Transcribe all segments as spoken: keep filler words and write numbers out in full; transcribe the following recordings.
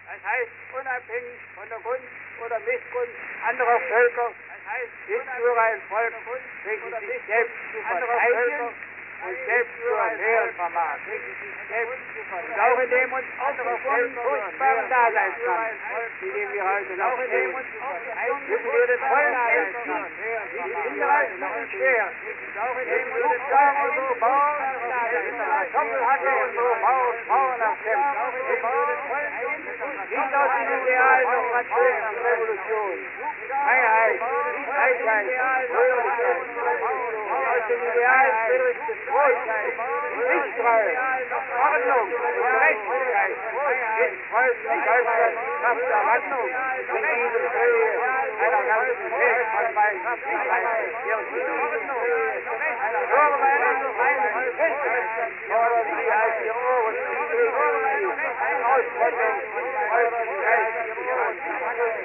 Das heißt, unabhängig von der Gunst oder Missgunst anderer Völker, das heißt, ist nur ein Volk, welches sich selbst zu verteidigen und selbst zu ernähren vermag. Und auch in dem uns aufgeschwungenen furchtbaren Daseinskampf, in dem wir heute noch stehen, müssen wir den vollen Ernst ziehen, wie hinreichend und schwer, den Flugsamen und so bauen, in der Kartoffelhacke und so bauen Frauen erkämpfen, nicht aus den Idealen der französischen Revolution, Freiheit, Gleichheit, Fröhlichkeit, aus den Idealen Friedrichs des Großen, Nichttreu, Ordnung und Gerechtigkeit, ist Volk in Deutschland die Kraft der Wandlung in diesem Höhe einer ganzen Welt von Weißigkeit. Nur meine feinen Festheit fordern Sie als die Ohren die Ausrottung eurer Geistlichen.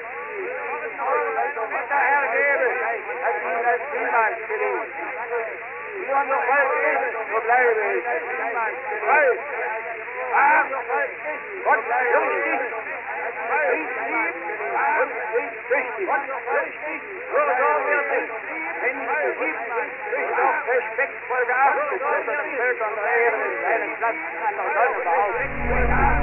Der Herr gebe, hat Ihnen als niemand gelegt. Wie unser Volk ist, so bleibe ich. Volk, wahr, Gott fürchtig, friedlieb und friedtüchtig. Nur so wird es, wenn nicht geliebt, ist auch respektvoll geachtet, unter den Völkern der Erde seinen Platz an der Sonne behauptet.